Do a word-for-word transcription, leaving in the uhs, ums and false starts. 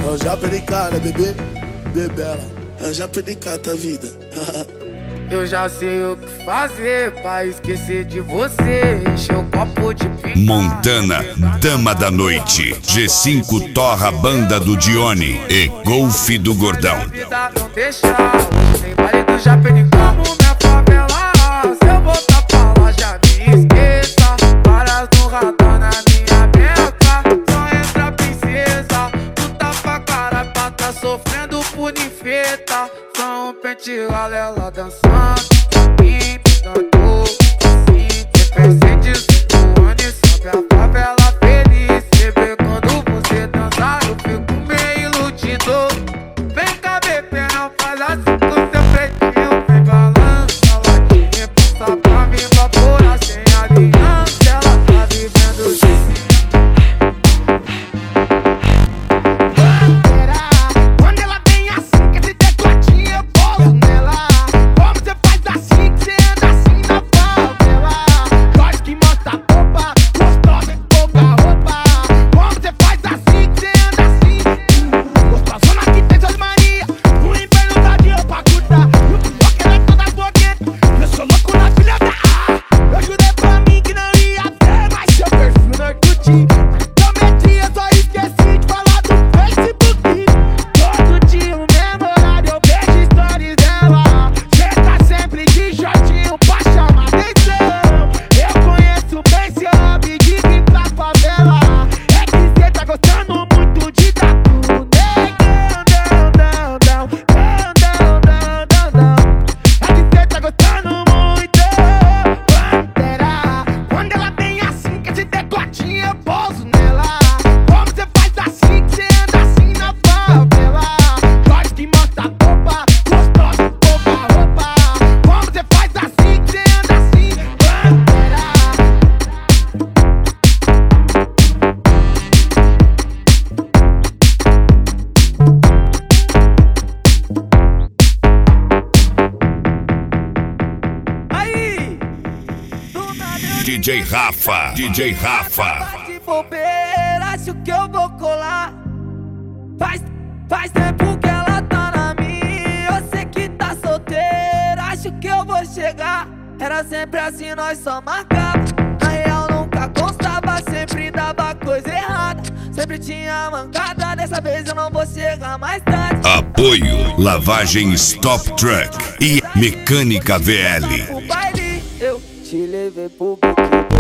Eu já perdi cara, bebê, bebela. Eu já perdi cara, vida. Eu já sei o que fazer pra esquecer de você. Encher o copo de pinga. Montana, dama da noite. G cinco torra banda do Dione e Golfe do Gordão. Não deixa, hoje tem baile do já perdi como minha favela. Se eu voltar pra lá já me esqueça. Várias no radar na minha beca. Só entra princesa. Tu tá pra cara pra tá sofrendo por ninfeta. Só um pente ela dançando. D J Rafa, D J Rafa. De bobeira, acho que eu vou colar. Faz, faz tempo que ela tá na minha. Eu sei que tá solteira, acho que eu vou chegar. Era sempre assim, nós só marcava. Na real nunca constava, sempre dava coisa errada. Sempre tinha mancada, dessa vez eu não vou chegar mais tarde. Apoio, lavagem Stop Truck e Mecânica V L. Eu te levei pro bico.